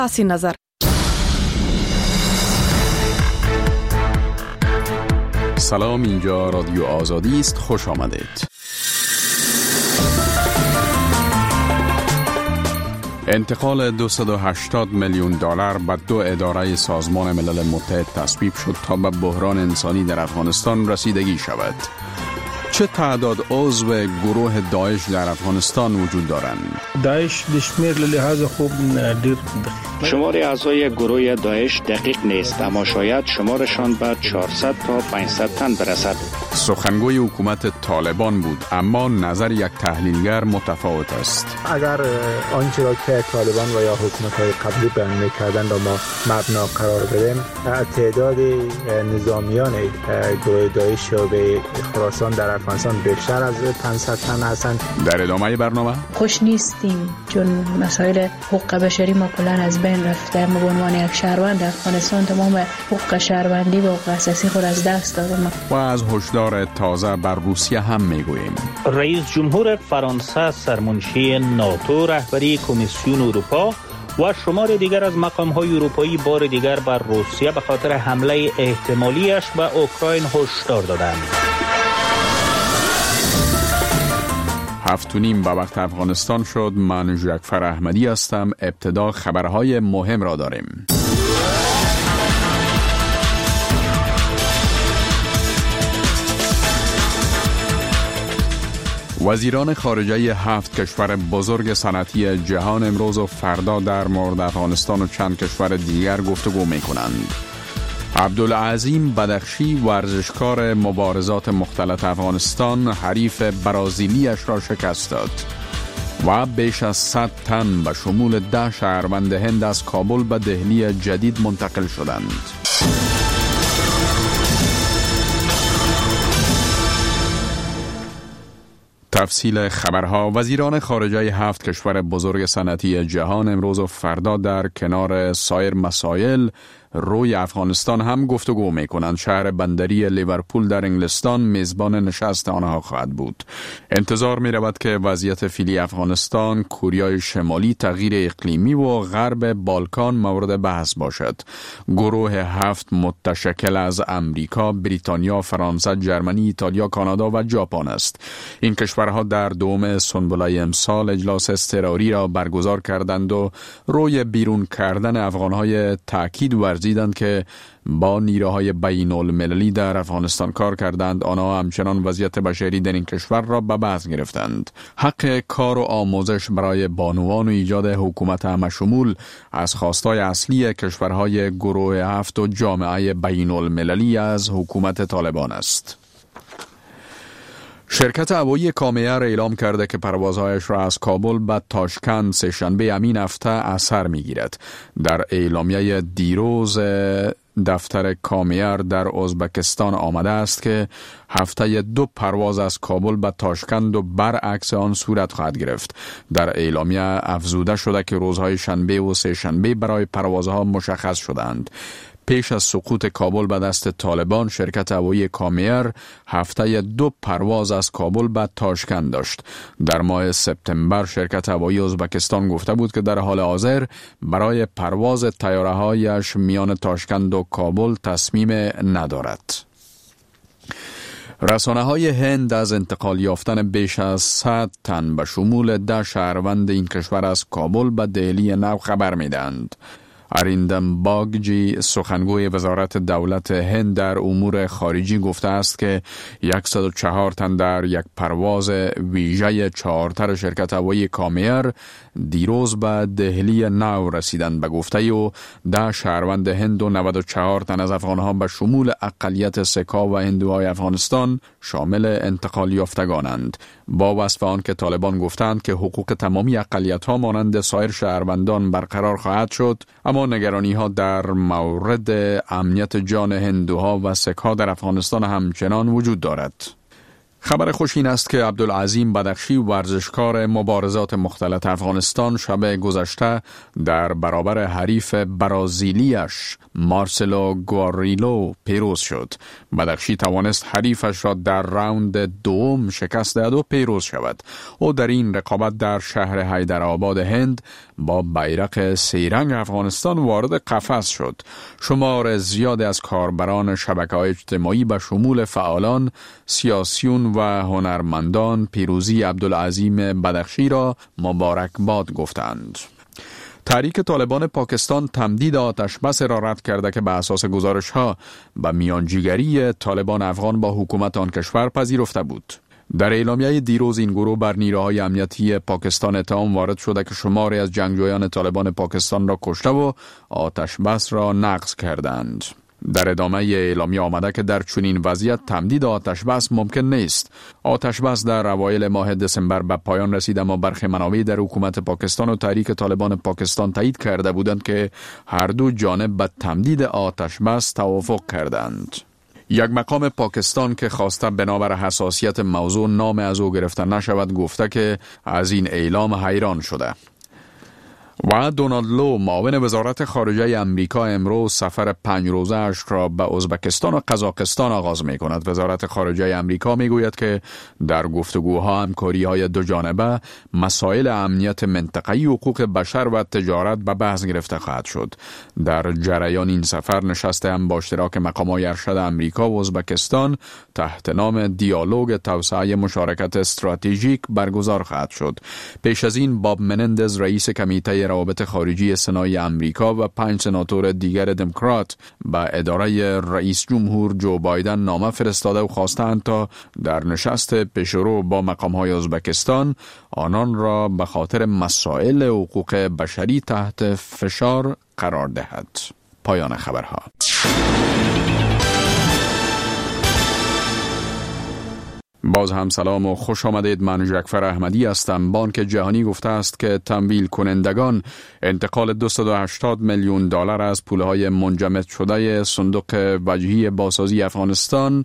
پس نظر. سلام، اینجا رادیو آزادی است. خوش آمدید. انتقال 280 میلیون دلار به 2 اداره سازمان ملل متحد تصویب شد تا به بحران انسانی در افغانستان رسیدگی شود. چه تعداد عضو گروه داعش در افغانستان وجود دارند؟ داعش دشمیر لحاظ خوب دیر شمار اعضای گروه داعش دقیق نیست، اما شاید شمارشان به 400 تا 500 تن برسد. سخنگوی حکومت طالبان بود، اما نظر یک تحلیلگر متفاوت است. اگر آنچه را که طالبان و یا حکومت‌های قبلی بیان می‌کردند را ما مبنا قرار بدیم، تعداد نظامیان گروه داعش به خراسان در افغانستان بیشتر از 500 تن هستند. در ادامه برنامه خوش نیستیم چون مسائل حقوق بشری ما کلاً از بین رفته. ما به عنوان یک شهروند افغانستان تمام حقوق شهروندی و حقوق اساسی خود از دست دادیم. و از هشدار تازه بر روسیه هم میگوییم. رئیس جمهور فرانسه سرمنشی ناتو، رهبری کمیسیون اروپا و شمار دیگر از مقام‌های اروپایی بار دیگر بر روسیه به خاطر حمله احتمالیش به اوکراین هشدار دادند. 7:30 به وقت افغانستان شد. من جعفر احمدی هستم. ابتدا خبرهای مهم را داریم. وزیران خارجه 7 کشور بزرگ صنعتی جهان امروز و فردا در مورد افغانستان و چند کشور دیگر گفتگو می کنند. عبدالعظیم بدخشی، ورزشکار مبارزات مختلط افغانستان، حریف برازیلیش را شکست داد و بیش از 100 تن به شمول 10 شهروند هند از کابل به دهلی جدید منتقل شدند. تفصیل خبرها. وزیران خارجه 7 کشور بزرگ صنعتی جهان امروز و فردا در کنار سایر مسائل روی افغانستان هم گفتگو می کنند. شهر بندری لیورپول در انگلستان میزبان نشست آنها خواهد بود. انتظار می رود که وضعیت فعلی افغانستان، کوریای شمالی، تغییر اقلیمی و غرب بالکان مورد بحث باشد. گروه 7 متشکل از امریکا، بریتانیا، فرانسه، جرمنی، ایتالیا، کانادا و ژاپن است. این کشورها در دوم سنبله امسال اجلاس اضطراری را برگزار کردند و روی بیرون کردن افغانهای تاکید ورزیدند که با نیروهای بین المللی در افغانستان کار کردند. آنها همچنان وضعیت بشری در این کشور را به بحث گرفتند. حق کار و آموزش برای بانوان و ایجاد حکومت همشمول از خواستای اصلی کشورهای گروه 7 و جامعه بین المللی از حکومت طالبان است. شرکت هوایی کامیر اعلام کرده که پروازهایش را از کابل به تاشکند سه‌شنبه همین هفته اثر می‌گیرد. در اعلامیه دیروز دفتر کامیر در ازبکستان آمده است که هفته 2 پرواز از کابل به تاشکند و برعکس آن صورت خواهد گرفت. در اعلامیه افزوده شده که روزهای شنبه و سه‌شنبه برای پروازها مشخص شدند. پیش از سقوط کابل به دست طالبان، شرکت هوایی کامیر هفته 2 پرواز از کابل به تاشکند داشت. در ماه سپتامبر شرکت هوایی ازبکستان گفته بود که در حال حاضر برای پرواز طیاره‌هایش میان تاشکند و کابل تصمیم ندارد. رسانه‌های هند از انتقال یافتن بیش از 100 تن به شمول 10 شهروند این کشور از کابل به دهلی نو خبر می‌دهند. اریندم باگجی، سخنگوی وزارت دولت هند در امور خارجی، گفته است که 104 تن در یک پرواز ویژه چارتر شرکت هوایی کامیر دیروز به دهلی نو رسیدند. به گفته او 10 شهروند هند و 94 تن از افغانها به شمول اقلیت سکا و هندوهای افغانستان شامل انتقال یافتگانند. با وصف آن که طالبان گفتند که حقوق تمامی اقلیت‌ها مانند سایر شهروندان برقرار خواهد شد، اما نگرانی‌ها در مورد امنیت جان هندوها و سک‌ها در افغانستان همچنان وجود دارد. خبر خوش این است که عبدالعظیم بدخشی ورزشکار مبارزات مختلط افغانستان شب گذشته در برابر حریف برازیلیش مارسلو گواریلو پیروز شد. بدخشی توانست حریفش را در راوند دوم شکست دهد و پیروز شود. او در این رقابت در شهر حیدرآباد هند با بیرق سه‌رنگ افغانستان وارد قفس شد. شمار زیادی از کاربران شبکه‌های اجتماعی به شمول فعالان، سیاسیون و هنرمندان پیروزی عبدالعظیم بدخشی را مبارکباد گفتند. تحریک طالبان پاکستان تمدید آتش بس را رد کرده که به اساس گزارش‌ها به میانجیگری طالبان افغان با حکومت آن کشور پذیرفته بود. در اعلامیه دیروز این گروه بر نیروهای امنیتی پاکستان اتهام وارد شده که شماری از جنگجویان طالبان پاکستان را کشته و آتش بس را نقض کردند. در ادامه اعلامیه آمده که در چنین وضعیت تمدید آتش بس ممکن نیست. آتش بس در اوایل ماه دسامبر به پایان رسید، اما برخی منابع در حکومت پاکستان و تحریک طالبان پاکستان تایید کرده بودند که هر دو جانب به تمدید آتش بس توافق کردند. یک مقام پاکستان که خواسته بنابر حساسیت موضوع نام از او گرفته نشود گفته که از این اعلام حیران شده. و دونالد لو معاون وزارت خارجه امریکا امروز سفر 5 روزه اش را به ازبکستان و قزاقستان آغاز می کند. وزارت خارجه امریکا می گوید که در گفتگوها همکاری های دو جانبه مسائل امنیت منطقه‌ای، حقوق بشر و تجارت به بحث گرفته خواهد شد. در جریان این سفر نشست هم با اشتراک مقامات ارشد امریکا و ازبکستان تحت نام دیالوگ توسعه مشارکت استراتژیک برگزار خواهد شد. پیش از این باب منندز رئیس کمیته روابط خارجی سنای امریکا و 5 سناتور دیگر دموکرات به اداره رئیس جمهور جو بایدن نامه فرستاده و خواستند تا در نشست پیشرو با مقام‌های ازبکستان آنان را به خاطر مسائل حقوق بشری تحت فشار قرار دهد. پایان خبرها. باز هم سلام و خوش آمدید. من جعفر احمدی هستم. بانک جهانی گفته است که تمویل کنندگان انتقال 280 میلیون دلار از پولهای منجمد شده صندوق وجهی بازسازی افغانستان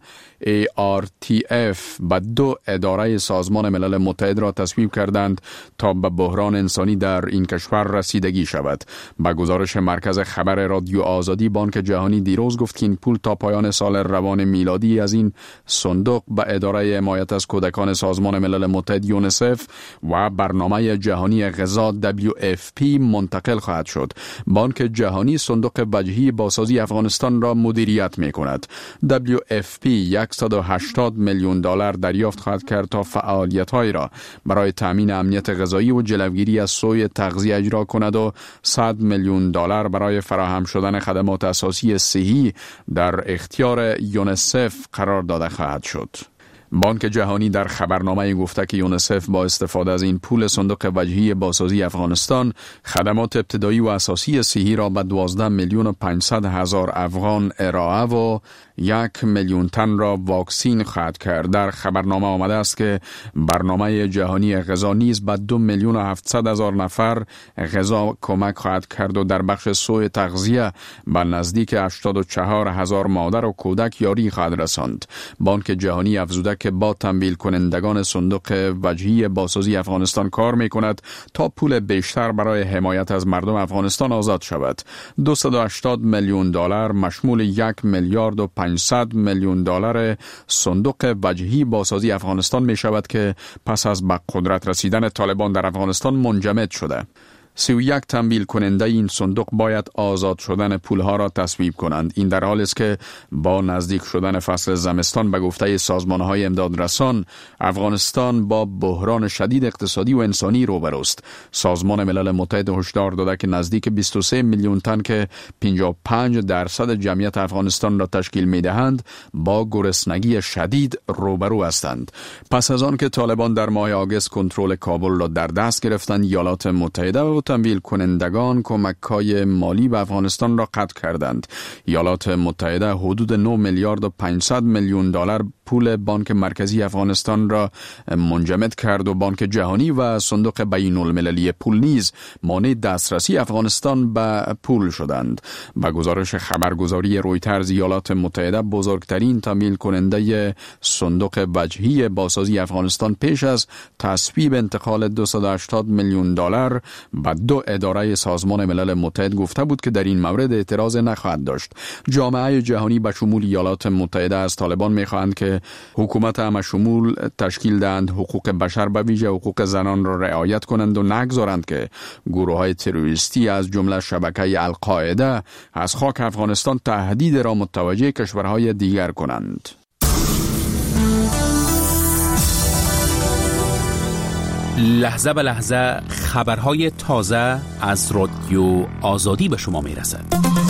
ARTF به 2 اداره سازمان ملل متحد را تصویب کردند تا به بحران انسانی در این کشور رسیدگی شود. با گزارش مرکز خبر رادیو آزادی، بانک جهانی دیروز گفت که این پول تا پایان سال روان میلادی از این صندوق به اداره حمایت از کودکان سازمان ملل متحد یونسف و برنامه جهانی غذا WFP منتقل خواهد شد. بانک جهانی صندوق وجهی بازسازی افغانستان را مدیریت می کند. WFP 180 میلیون دلار دریافت خواهد کرد تا فعالیت‌های را برای تامین امنیت غذایی و جلوگیری از سوء تغذیه اجرا کند و 100 میلیون دلار برای فراهم شدن خدمات اساسی صحی در اختیار یونسف قرار داده خواهد شد. بانک جهانی در خبرنامه گفته که یونسف با استفاده از این پول صندوق وجهی بازسازی افغانستان خدمات ابتدایی و اساسی صحی را به 12,500,000 افغان ارائه و 1 میلیون تن را واکسین خواهد کرد. در خبرنامه آمده است که برنامه جهانی غذا نیز به 2,700,000 نفر غذا کمک خواهد کرد و در بخش سوء تغذیه به نزدیک 84,000 مادر و کودک یاری خواهد رساند. بانک جهانی افزوده که با تمویل کنندگان صندوق وجهی بازسازی افغانستان کار می کند تا پول بیشتر برای حمایت از مردم افغانستان آزاد شود. 280 میلیون دلار مشمول 1 میلیارد و 500 میلیون دلار صندوق وجهی بازسازی افغانستان می شود که پس از به قدرت رسیدن طالبان در افغانستان منجمد شده. 31 تمویل کننده این صندوق باید آزاد شدن پولها را تصویب کنند. این در حالی است که با نزدیک شدن فصل زمستان به گفته سازمان‌های امدادرسان افغانستان با بحران شدید اقتصادی و انسانی روبروست. سازمان ملل متحد هشدار داده که نزدیک 23 میلیون تن که 55% جمعیت افغانستان را تشکیل می‌دهند با گرسنگی شدید روبرو هستند. پس از آن که طالبان در ماه آگوست کنترل کابل را در دست گرفتند، ایالات متحده و تمویل کنندگان کمک‌های مالی به افغانستان را قطع کردند. ایالات متحده حدود 9 میلیارد و 500 میلیون دلار پول بانک مرکزی افغانستان را منجمد کرد و بانک جهانی و صندوق بین المللی پول نیز مانع دسترسی افغانستان به پول شدند. با گزارش خبرگزاری رویترز، ایالات متحده بزرگترین تمویل کننده صندوق وجهی بازسازی افغانستان پیش از تصویب انتقال $280 میلیون به 2 اداره سازمان ملل متحد گفته بود که در این مورد اعتراض نخواهد داشت. جامعه جهانی به شمول ایالات متحده از طالبان می‌خواهند که حکومت همشمول تشکیل دهند، حقوق بشر به ویژه حقوق زنان را رعایت کنند و نگذارند که گروه‌های تروریستی از جمله شبکه القاعده از خاک افغانستان تهدید را متوجه کشورهای دیگر کنند. لحظه به لحظه خبرهای تازه از رادیو آزادی به شما میرسد.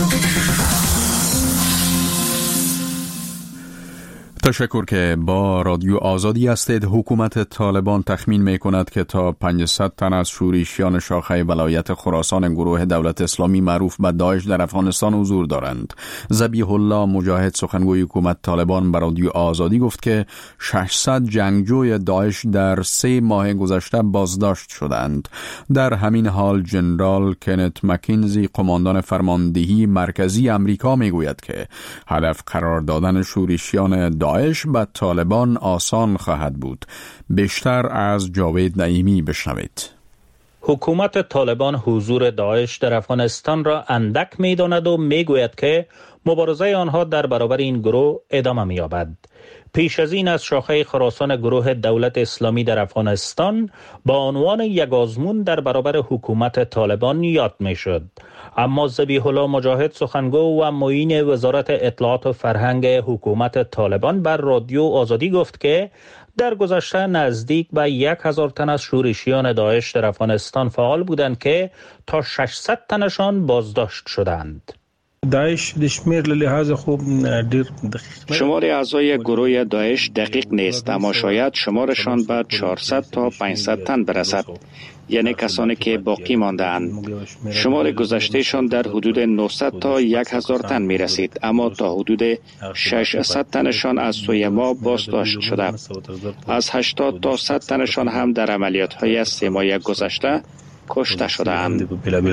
تشکر که با رادیو آزادی هستید. حکومت طالبان تخمین می کند که تا 500 تن از شورشیان شاخه ولایت خراسان گروه دولت اسلامی معروف به داعش در افغانستان حضور دارند. ذبیح الله مجاهد سخنگوی حکومت طالبان به رادیو آزادی گفت که 600 جنگجوی داعش در 3 ماه گذشته بازداشت شدند. در همین حال جنرال کنت مکینزی قماندان فرماندهی مرکزی امریکا می گوید که هدف قرار دادن شورشیان داعش به طالبان آسان خواهد بود. بیشتر از جاوید نعیمی بشنوید. حکومت طالبان حضور داعش در افغانستان را اندک می‌داند و می‌گوید که مبارزه آنها در برابر این گروه ادامه می‌یابد. پیش از این از شاخه خراسان گروه دولت اسلامی در افغانستان با عنوان یک آزمون در برابر حکومت طالبان یاد می‌شد. اما ذبیح الله مجاهد سخنگو و معین وزارت اطلاعات و فرهنگ حکومت طالبان بر رادیو آزادی گفت که در گذشته نزدیک به 1000 تن از شورشیان داعش در افغانستان فعال بودند که تا 600 تنشان بازداشت شدند. داعش د شمیر له لحاظ خوب ډیر دقیق شمار اعضای گروه داعش دقیق نیست، اما شاید شمارشان به 400 تا 500 تن برسد، یعنی کسانی که باقی مانده‌اند. شمار گذشتهشان در حدود 900 تا 1000 تن می رسید، اما تا حدود 600 تنشان از سوی ما بازداشت شده. از 80 تا 100 تنشان هم در عملیات‌های 3 ماه گذشته کشته شده‌اند.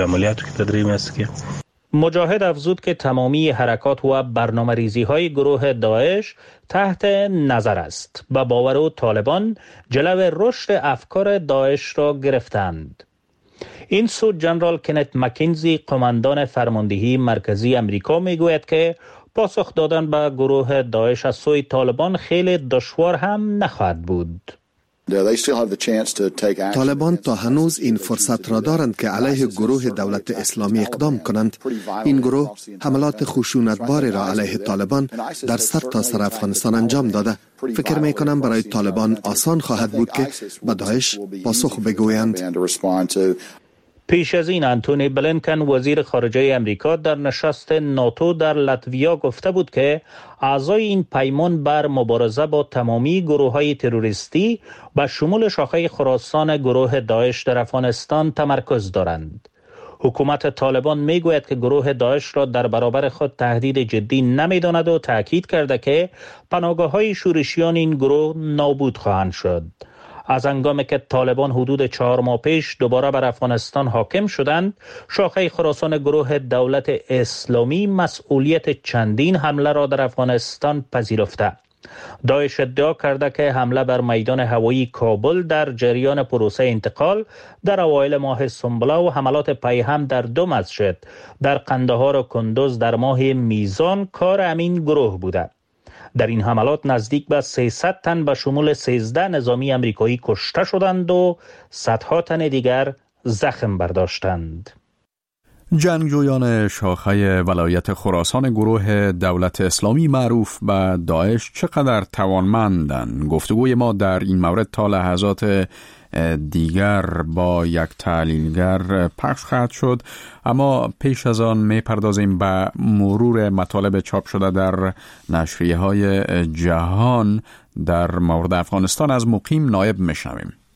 مجاهد افزود که تمامی حرکات و برنامه‌ریزی های گروه داعش تحت نظر است. به باور او طالبان جلو رشد افکار داعش را گرفتند. این سو جنرال کنت مکینزی قماندان فرماندهی مرکزی امریکا میگوید که پاسخ دادن به گروه داعش از سوی طالبان خیلی دشوار هم نخواهد بود. طالبان تا هنوز این فرصت را دارند که علیه گروه دولت اسلامی اقدام کنند. این گروه حملات خشونتباری را علیه طالبان در سرتاسر افغانستان انجام داده. فکر می کنم برای طالبان آسان خواهد بود که به داعش پاسخ بگویند. پیش از این انتونی بلینکن وزیر خارجه امریکا در نشست ناتو در لاتویا گفته بود که اعضای این پیمان بر مبارزه با تمامی گروه‌های تروریستی به شمول شاخه خراسان گروه داعش در افغانستان تمرکز دارند. حکومت طالبان میگوید که گروه داعش را در برابر خود تهدید جدی نمی‌داند و تاکید کرده که پناهگاه‌های شورشیان این گروه نابود خواهند شد. از هنگامی که طالبان حدود 4 ماه پیش دوباره بر افغانستان حاکم شدند، شاخه خراسان گروه دولت اسلامی مسئولیت چندین حمله را در افغانستان پذیرفته. داعش ادعا کرده که حمله بر میدان هوایی کابل در جریان پروسه انتقال در اوایل ماه سنبله و حملات پیهم در 2 مسجد در قندهار و کندوز در ماه میزان کار همین گروه بوده. در این حملات نزدیک به 300 تن به شمول 13 نظامی امریکایی کشته شدند و صدها تن دیگر زخم برداشتند. جنگجویان شاخه ولایت خراسان گروه دولت اسلامی معروف به داعش چقدر توانمندند؟ گفتگوی ما در این مورد تا لحظات دیگر با یک تحلیلگر پخش خواهد شد، اما پیش از آن می‌پردازیم به مرور مطالب چاپ شده در نشریه‌های جهان در مورد افغانستان. از مقیم نایب میشنویم.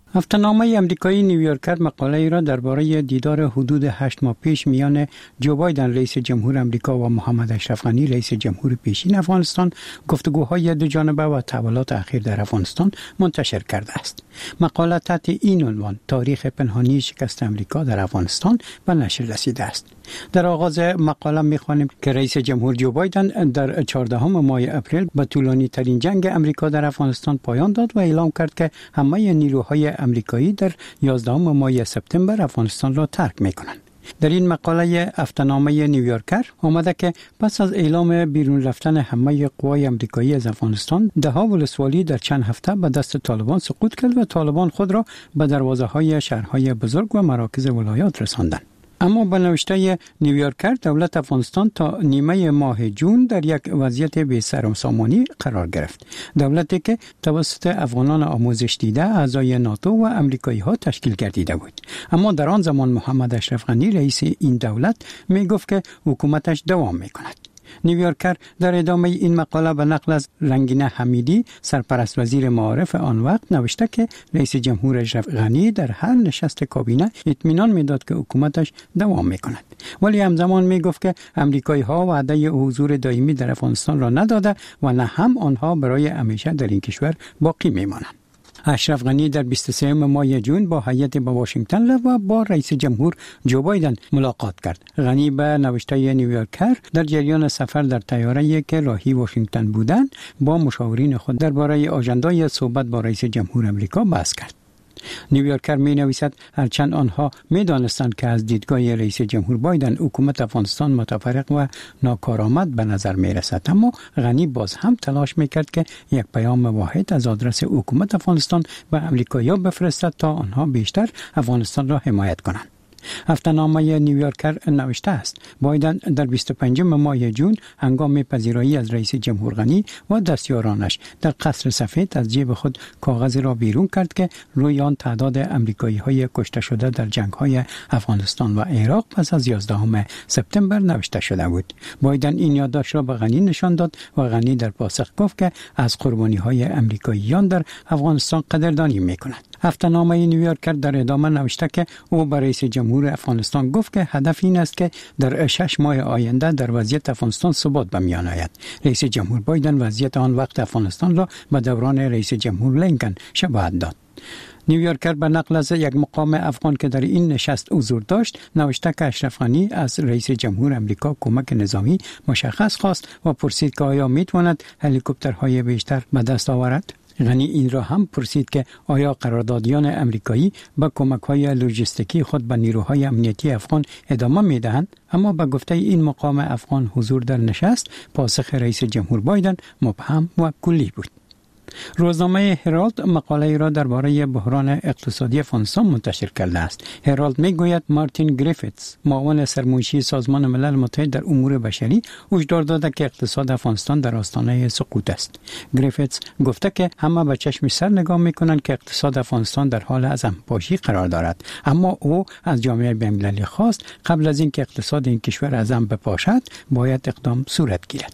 هفته‌نامه آمریکایی نیویورکر مقاله ای را درباره دیدار حدود 8 ماه پیش میان جو بایدن رئیس جمهور آمریکا و محمد اشرف غنی رئیس جمهور پیشین افغانستان، گفتگوهای دو جانبه و تحولات اخیر در افغانستان منتشر کرده است. مقاله تحت این عنوان تاریخ پنهانی شکست آمریکا در افغانستان به نشر رسیده است. در آغاز مقاله می‌خوانیم که رئیس جمهور جو بایدن در 14 ماه اپریل به طولانی ترین جنگ آمریکا در افغانستان پایان داد و اعلام کرد که همه نیروهای آمریکایی در 11 ماه سپتامبر افغانستان را ترک می‌کنند. در این مقاله هفته‌نامه نیویورکر آمده که پس از اعلام بیرون رفتن همه قوای آمریکایی از افغانستان، ده‌ها ولسوالی در چند هفته به دست طالبان سقوط کرد و طالبان خود را به دروازه‌های شهرهای بزرگ و مراکز ولایات رساندند. اما به نوشته نیویورکر، دولت افغانستان تا نیمه ماه جون در یک وضعیت بی سر و سامانی قرار گرفت. دولتی که توسط افغانان آموزش دیده، اعضای ناتو و امریکایی ها تشکیل گردیده بود. اما در آن زمان محمد اشرف غنی رئیس این دولت می گفت که حکومتش دوام می کند. نیویورکر در ادامه این مقاله به نقل از رنگینه حمیدی، سرپرست وزیر معارف آن وقت، نوشته که رئیس جمهور اشرف غنی در هر نشست کابینه اطمینان میداد که حکومتش دوام میکند، ولی همزمان میگفت که امریکایی ها وعده حضور دائمی در افغانستان را نداده و نه هم آنها برای همیشه در این کشور باقی میمانند. اشرف غنی در 23 ماه جون با هیئت به واشنگتن رفت و با رئیس جمهور جو بایدن ملاقات کرد. غنی به نوشته نیویورکر در جریان سفر در طیاره‌ای که راهی واشنگتن بودند با مشاورین خود درباره آژاندای صحبت با رئیس جمهور آمریکا بحث کرد. نیویورکر می نویسد هرچند آنها می دانستند که از دیدگاه رئیس جمهور بایدن حکومت افغانستان متفرق و ناکارآمد به نظر می رسد، اما غنی باز هم تلاش می کرد که یک پیام واحد از آدرس حکومت افغانستان به امریکایی‌ها بفرستد تا آنها بیشتر افغانستان را حمایت کنند. هفته‌نامه نیویورکر نوشته است بایدن در 25 ماه جون هنگام پذیرایی از رئیس جمهور غنی و دستیارانش در قصر سفید از جیب خود کاغذی را بیرون کرد که روی آن تعداد امریکایی‌های کشته شده در جنگ‌های افغانستان و عراق پس از 11 سپتامبر نوشته شده بود. بایدن این یادداشت را به غنی نشان داد و غنی در پاسخ گفت که از قربانی‌های امریکاییان در افغانستان قدردانی می‌کند. هفته‌نامه نیویورکر در ادامه نوشته که او به رئیس جمهور افغانستان گفت که هدف این است که در 6 ماه آینده در وضعیت افغانستان ثبات به میان آید. رئیس جمهور بایدن وضعیت آن وقت افغانستان را به دوران رئیس جمهور لینکن شباهت داد. نیویورکر به نقل از یک مقام افغان که در این نشست حضور داشت نوشته که اشرف غنی از رئیس جمهور آمریکا کمک نظامی مشخص خواست و پرسید که آیا میتواند هلیکوپترهای بیشتر به دست آورد. غنی این را هم پرسید که آیا قراردادیان امریکایی با کمک‌های لوجستیکی خود به نیروهای امنیتی افغان ادامه می‌دهند، اما به گفته این مقام افغان حضور در نشست پاسخ رئیس جمهور بایدن مبهم و کلی بود. روزنامه هرالد مقاله را درباره بحران اقتصادی افغانستان منتشر کرده است. هرالد میگوید مارتین گریفیتس، معاون سرمنشی سازمان ملل متحد در امور بشری، هشدار داده که اقتصاد افغانستان در آستانه سقوط است. گریفیتس گفته که همه به چشم سر نگاه میکنند که اقتصاد افغانستان در حال ازمپاشی قرار دارد، اما او از جامعه بین‌المللی خواست قبل از اینکه اقتصاد این کشور ازم بپاشد باید اقدام صورت گیرد.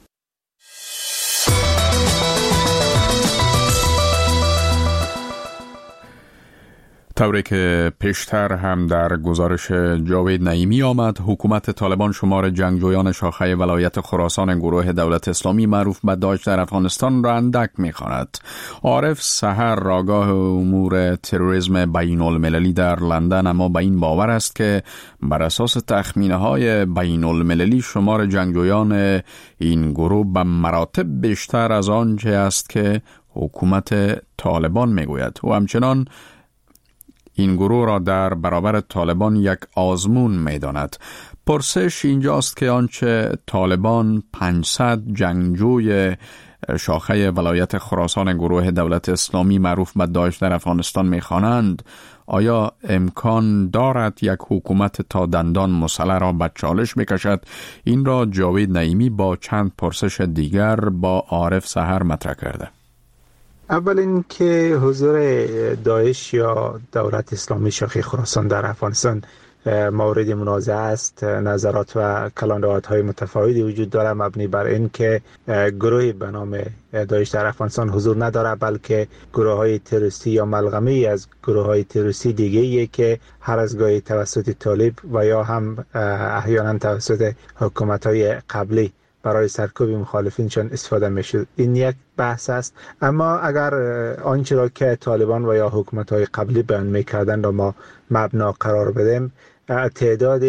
طوری که پیشتر هم در گزارش جاوید نعیمی آمد، حکومت طالبان شمار جنگجویان شاخه ولایت خراسان گروه دولت اسلامی معروف به داعش در افغانستان را اندک می‌خواند. عارف سحر، آگاه امور تروریسم بین المللی در لندن، اما به این باور است که بر اساس تخمینه‌های بین المللی شمار جنگجویان این گروه به مراتب بیشتر از آنچه است که حکومت طالبان میگوید. و همچنان این گروه را در برابر طالبان یک آزمون می‌داند. پرسش اینجاست که آنچه طالبان 500 جنگجوی شاخه ولایت خراسان گروه دولت اسلامی معروف به داعش در افغانستان می‌خوانند، آیا امکان دارد یک حکومت تا دندان مسلح را به چالش بکشد؟ این را جاوید نعیمی با چند پرسش دیگر با عارف سحر مطرح کرده. اول این که حضور داعش یا دولت اسلامی شاخه خراسان در افغانستان مورد منازعه است. نظرات و کلانده‌های متفاوتی وجود دارد مبنی بر این که گروهی به نام داعش در افغانستان حضور ندارد، بلکه گروه‌های تروریستی یا ملغمه‌ای از گروه‌های تروریستی دیگه‌ای که هر از گاهی توسط طالب و یا هم احیانا توسط حکومت‌های قبلی برای سرکوب مخالفینشان استفاده میشد. این یک بحث است. اما اگر آنچه را که طالبان و یا حکومت‌های قبلی بیان می‌کردند را ما مبنا قرار بدیم، تعداد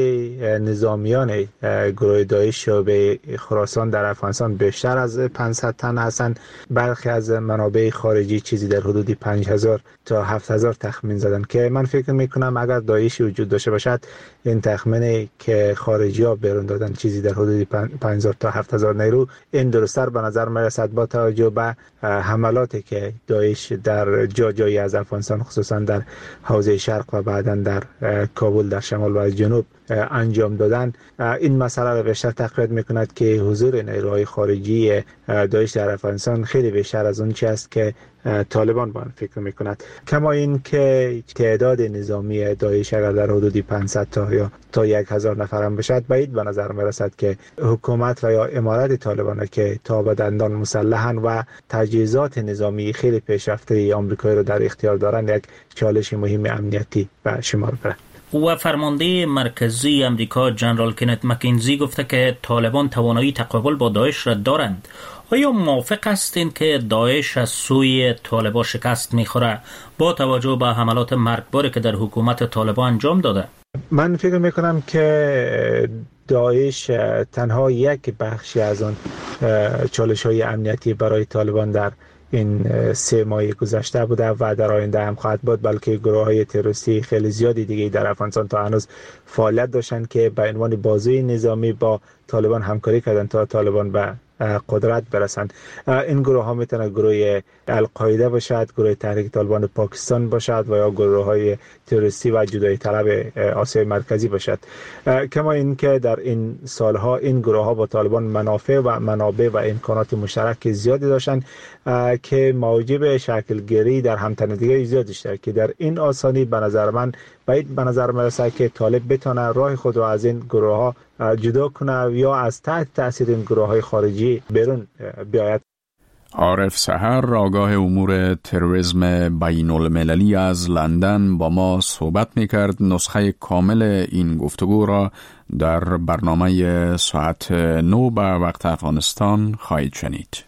نظامیان گروه داعش به خراسان در افغانستان بیشتر از 500 تن هستند. برخی از منابع خارجی چیزی در حدود 5000 تا 7000 تخمین زدن که من فکر میکنم اگر داعش وجود داشته باشد این تخمینی که خارجی ها بیرون دادن چیزی در حدود 5000 تا 7000 نیرو، این درست‌تر به نظر میرسد با توجه به حملاتی که داعش در جایی از افغانستان خصوصا در حوزه شرق و بعداً در کابل در شمال و جنوب انجام دادن. این مسئله را بیشتر تقویت میکند که حضور نیروهای خارجی داعش در افغانستان خیلی بیشتر از اون چیزی است که طالبان با فکر میکند. کما این که تعداد نظامی داعش اگر در حدود 500 تا 1000 نفر هم باشد، بعید به نظر میرسد که حکومت و یا امارت طالبان که تا به دندان مسلحن و تجهیزات نظامی خیلی پیشرفته آمریکایی را در اختیار دارند یک چالش مهم امنیتی به شمار برد. و فرمانده مرکزی امریکا جنرال کنت مکینزی گفته که طالبان توانایی تقابل با داعش را دارند. آیا موافق هستین که داعش از سوی طالبان شکست میخوره با توجه به حملات مرگباری که در حکومت طالبان انجام داده؟ من فکر میکنم که داعش تنها یک بخشی از آن چالش‌های امنیتی برای طالبان در این 3 ماه گذشته بوده و در آینده هم خواهد بود، بلکه گروه‌های تروریستی خیلی زیادی دیگه در افغانستان تا هنوز فعالیت داشتن که به عنوان بازوی نظامی با طالبان همکاری کردن تا طالبان به قدرت برسند. این گروه ها میتونه گروه القاعده باشد، گروه تحریک طالبان پاکستان باشد و یا گروه های تروریستی و جدایی طلب آسیای مرکزی باشد. کما این که در این سالها این گروه ها با طالبان منافع و منابع و امکانات مشترک زیادی داشتن که موجب شکلگیری در همتنیدگی زیادی شد که در این آسانی به نظر من باید به نظر میرسه که طالب بتونه راه خود را از این گروه ها جدا کنه یا از تحت تاثیر این گروه های خارجی بیرون بیاید. عارف سحر، آگاه امور تروریسم بین المللی از لندن با ما صحبت میکرد. نسخه کامل این گفتگو را در برنامه ساعت 9 به وقت افغانستان خواهید شنید.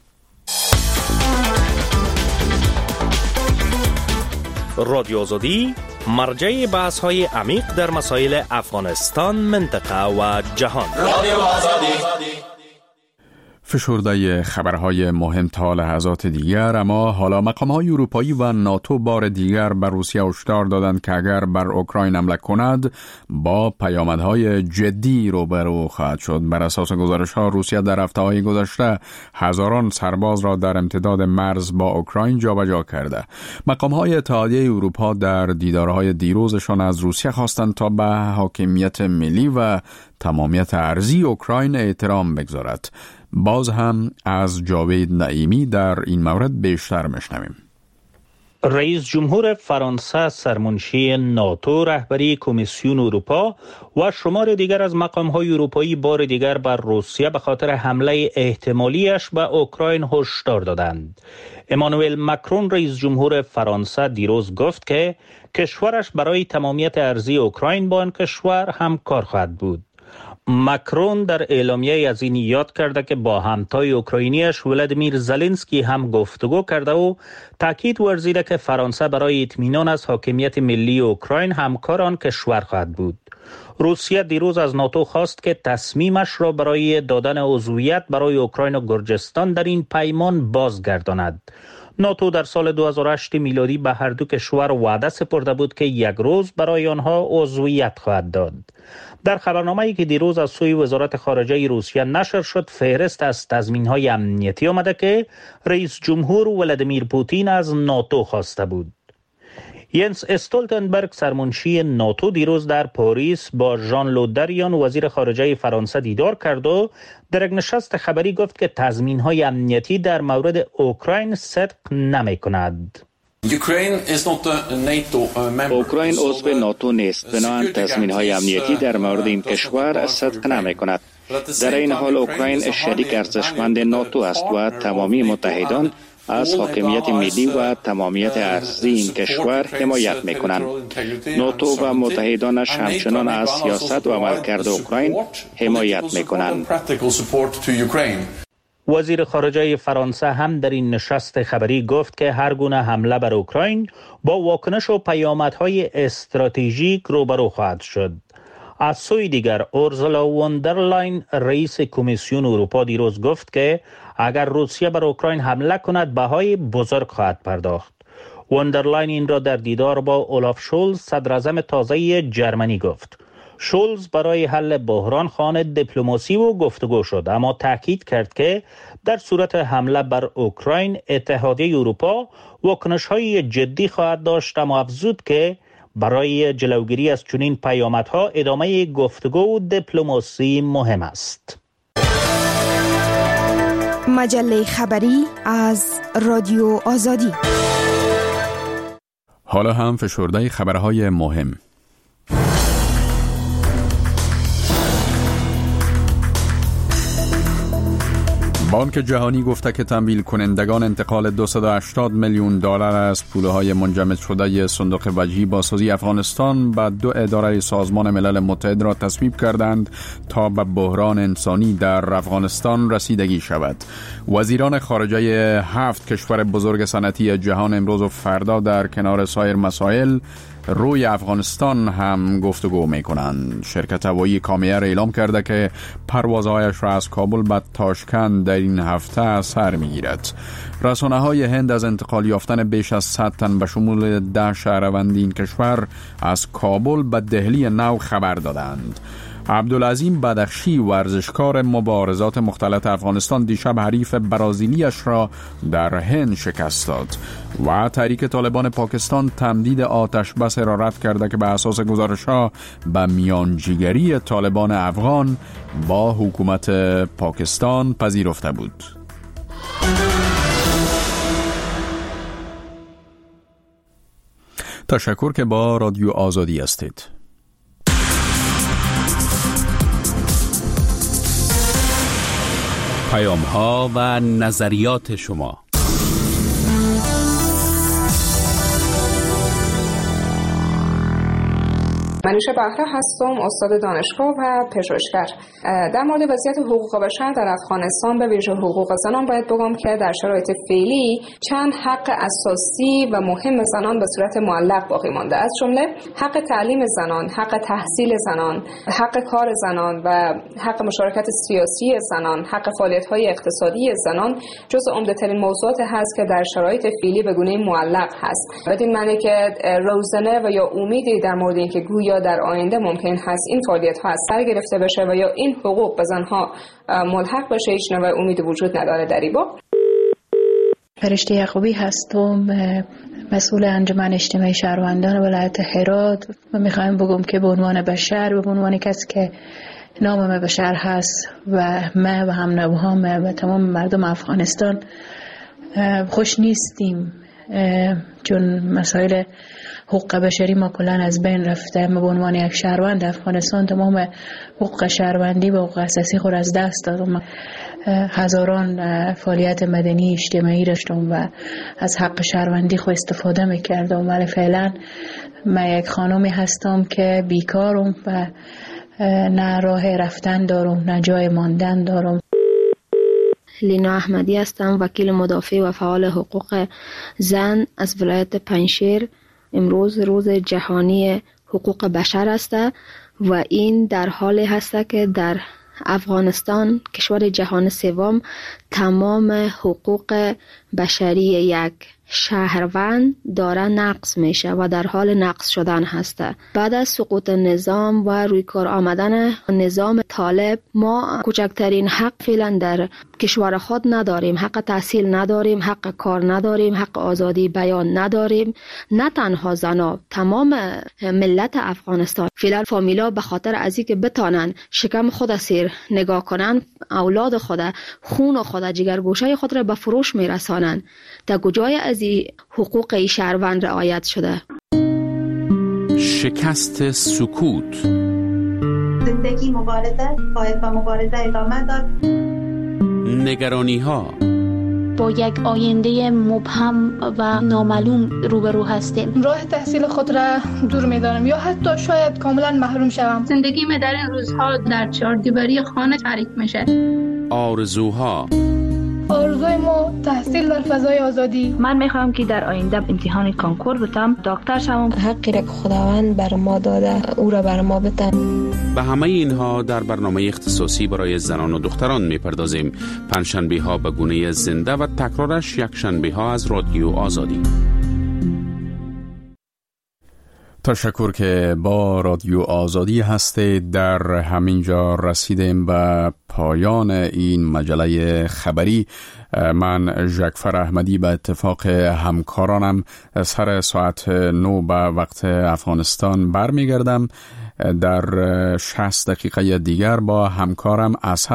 رادیو آزادی مرجع بحث‌های عمیق در مسائل افغانستان، منطقه و جهان. رادیو آزادی. فشرده خبرهای مهم تا لحظات دیگر. اما حالا مقام‌های اروپایی و ناتو بار دیگر بر روسیه هشدار دادند که اگر بر اوکراین حمله کند با پیامدهای جدی روبرو خواهد شد. بر اساس گزارش‌ها روسیه در هفته‌های گذشته هزاران سرباز را در امتداد مرز با اوکراین جابجا کرده. مقام‌های اتحادیه اروپا در دیدارهای دیروزشان از روسیه خواستند تا به حاکمیت ملی و تمامیت ارضی اوکراین احترام بگذارد. باز هم از جاوید نعیمی در این مورد بیشتر میشنویم. رئیس جمهور فرانسه سرمنشی ناتو، رهبری کمیسیون اروپا و شمار دیگر از مقام‌های اروپایی بار دیگر بر روسیه به خاطر حمله احتمالیش به اوکراین هشدار دادند. امانوئل مکرون رئیس جمهور فرانسه دیروز گفت که کشورش برای تمامیت ارضی اوکراین با آن کشور همکار خواهد بود. مکرون در اعلامیه از این یاد کرده که با همتای اوکراینیش ولادیمیر زلنسکی هم گفتگو کرده و تاکید ورزیده که فرانسه برای اطمینان از حاکمیت ملی اوکراین همکار آن کشور خواهد بود. روسیه دیروز از ناتو خواست که تصمیمش را برای دادن عضویت برای اوکراین و گرجستان در این پیمان بازگرداند. ناتو در سال 2008 میلادی به هر دو کشور وعده سپرده بود که یک روز برای آنها عضویت خواهد داد. در خبرنامه‌ای که دیروز از سوی وزارت خارجه روسیه نشر شد، فهرست از تضمین‌های امنیتی آمده که رئیس جمهور ولادیمیر پوتین از ناتو خواسته بود. ینس استولتنبرگ سرمنشی ناتو دیروز در پاریس با ژان لود دریان وزیر خارجه فرانسه دیدار کرد و در یک نشست خبری گفت که تضمین‌های امنیتی در مورد اوکراین صدق نمی‌کند. اوکراین عضو ناتو نیست، بنابراین تضمین‌های امنیتی در مورد این کشور صدق نمی‌کند. در این حال اوکراین شریک ارزشمند ناتو است و تمامی متحدان از حاکمیت ملی و تمامیت ارضی این کشور حمایت می‌کنند. ناتو و متحدانش همچنان از سیاست و عملکرد اوکراین حمایت می‌کنند. وزیر خارجه فرانسه هم در این نشست خبری گفت که هر گونه حمله بر اوکراین با واکنش و پیامدهای استراتژیک روبرو خواهد شد. از سوی دیگر اورسولا وندرلاین رئیس کمیسیون اروپا دیروز گفت که اگر روسیه بر اوکراین حمله کند بهای بزرگ خواهد پرداخت. وندرلاین این را در دیدار با اولاف شولز صدراعظم تازه جرمنی گفت. شولز برای حل بحران خواهان دیپلماسی و گفتگو شد، اما تاکید کرد که در صورت حمله بر اوکراین اتحادیه اروپا واکنش‌های جدی خواهد داشت، اما افزود که برای جلوگیری از چنین پیامدها ادامه گفتگو و دیپلماسی مهم است. مجله خبری از رادیو آزادی. حالا هم فشرده خبرهای مهم. بانک جهانی گفته که تمویل کنندگان انتقال 280 میلیون دلار از پولهای منجمد شده صندوق وجهی بازسازی افغانستان به 2 اداره سازمان ملل متحد را تصویب کردند تا به بحران انسانی در افغانستان رسیدگی شود. وزیران خارجه 7 کشور بزرگ صنعتی جهان امروز و فردا در کنار سایر مسائل روی افغانستان هم گفتگو میکنند. شرکت هوایی کامیر اعلام کرده که پروازهایش را از کابل به تاشکند در این هفته سر میگیرد. رسانه‌های هند از انتقال یافتن بیش از 100 تن به شمول 10 شهروند این کشور از کابل به دهلی نو خبر دادند. عبدالعظیم بدخشی ورزشکار مبارزات مختلط افغانستان دیشب حریف برازیلیش را در هند شکست داد و تحریک طالبان پاکستان تمدید آتش بس را رد کرده که به اساس گزارش‌ها به میانجیگری طالبان افغان با حکومت پاکستان پذیرفته بود. تشکر که با رادیو آزادی هستید. پیام‌ها و نظریات شما. منوشه بهره هستم، استاد دانشگاه و پژوهشگر. در مورد وضعیت حقوق بشر در افغانستان به ویژه حقوق زنان باید بگم که در شرایط فعلی چند حق اساسی و مهم زنان به صورت معلق باقی مانده، از جمله حق تعلیم زنان، حق تحصیل زنان، حق کار زنان و حق مشارکت سیاسی زنان، حق فعالیت‌های اقتصادی زنان جزو عمده‌ترین موضوعات هست که در شرایط فعلی به گونه معلق هست. بدین معنی که روزنه و یا امیدی در مورد اینکه گویا در آینده ممکن هست این فعالیت‌ها از سر گرفته بشه و یا این حقوق به زنها ملحق بشه هیچ نوع امید وجود نداره در این باب. فرشته یعقوبی هستم، مسئول انجمن اجتماعی شهروندان ولایت هرات و میخوایم بگم که به عنوان بشر، به عنوان کسی که نام بشر هست و ما و هم نوهام و تمام مردم افغانستان خوش نیستیم، چون مسائل حقوق بشری ما کلان از بین رفته. ما به عنوان یک شهروند افغانستان تمام حقوق شهروندی و حقوق اساسی خود از دست دادم. هزاران فعالیت مدنی اجتماعی داشتم و از حق شهروندی خود استفاده میکردم، ولی فعلا من یک خانمی هستم که بیکارم و نه راه رفتن دارم نه جای ماندن دارم. لینا احمدی هستم، وکیل مدافع و فعال حقوق زن از ولایت پنجشیر. امروز روز جهانی حقوق بشر است و این در حالی هست که در افغانستان، کشور جهان سوم، تمام حقوق بشری یک شهروند داره نقض میشه و در حال نقض شدن هسته. بعد از سقوط نظام و روی کار آمدن نظام طالب، ما کوچکترین حق فعلا در کشور خود نداریم. حق تحصیل نداریم، حق کار نداریم، حق آزادی بیان نداریم. نه تنها زنا، تمام ملت افغانستان فعلا فامیلا به خاطر از اینکه بتانن شکم خود سیر نگاه کنن، اولاد خود، خون خود، جگرگوشه خود را به فروش میرسانن. تا کجای از بعضی حقوق شهروند رعایت شده. شکست سکوت. زندگی مبارزه باید با مبارزه ادامه داد. نگرانی ها. با یک آینده مبهم و نامعلوم روبرو هستیم. راه تحصیل خود را دور می‌دانم یا حتی شاید کاملا محروم شوم. زندگی من در این روزها در چهاردیواری خانه تعریف میشه. آرزوها. آرزوی ما تحصیل در فضای آزادی. من میخوام که در آینده امتحان کانکور بتم، دکتر شوم. حقی را که خداوند بر ما داده او را بر ما بده. به همه اینها در برنامه اختصاصی برای زنان و دختران میپردازیم. پنجشنبه ها به گونه زنده و تکرارش یک شنبه ها از رادیو آزادی. تشکر که با رادیو آزادی هستید. در همینجا رسیدیم به پایان این مجله خبری. من جعفر احمدی به اتفاق همکارانم سر ساعت 9 به وقت افغانستان برمیگردم. در 60 دقیقه دیگر با همکارم